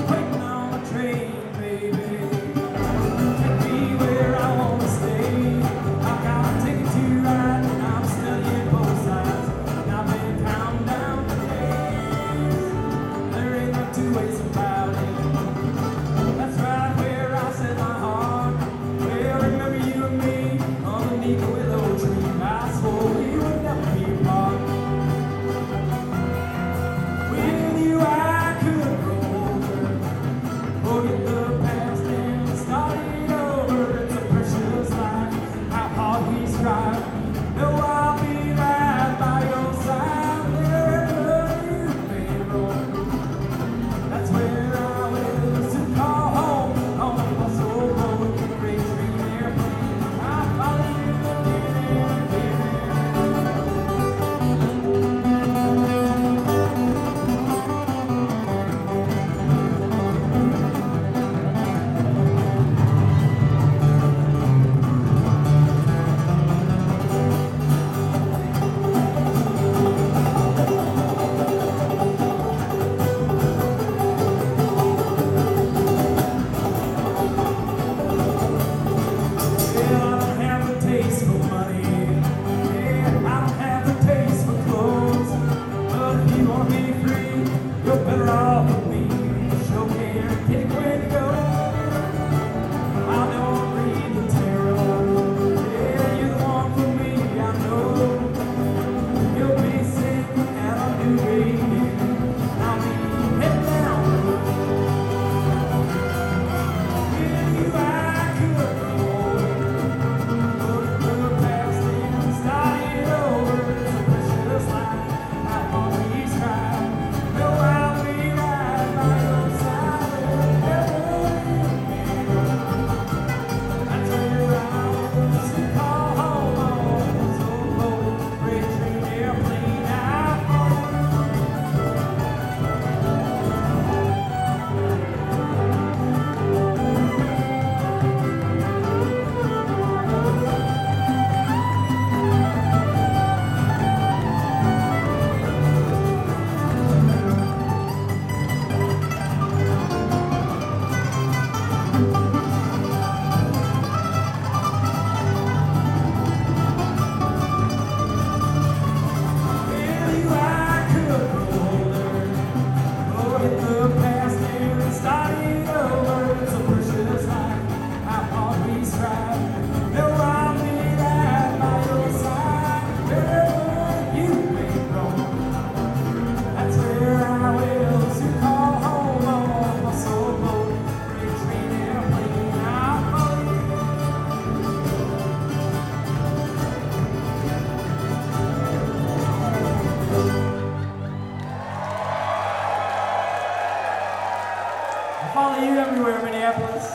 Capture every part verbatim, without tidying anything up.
Follow you everywhere, Minneapolis.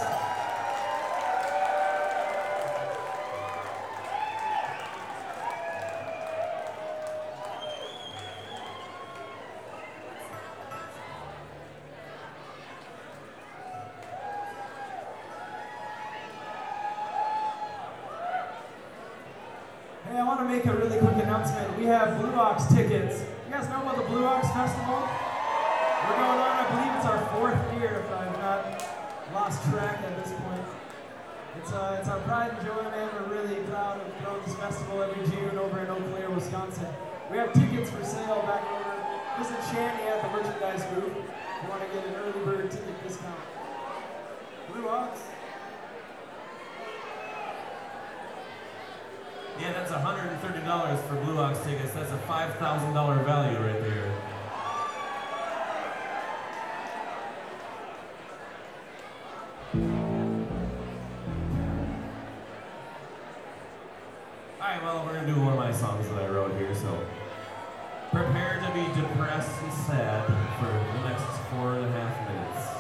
Hey, I want to make a really quick announcement. We have Blue Ox tickets. You guys know about the Blue Ox Festival? We're going on, I believe it's our fourth year, if I've not lost track at this point. It's, uh, it's our pride and joy, man. We're really proud of throwing this festival every June over in Eau Claire, Wisconsin. We have tickets for sale back over. Visit Shanny at the merchandise booth if you want to get an early bird ticket discount. Blue Ox. Yeah, that's one hundred thirty dollars for Blue Ox tickets. That's a five thousand dollar value right there. Alright, well, we're going to do one of my songs that I wrote here, so prepare to be depressed and sad for the next four and a half minutes.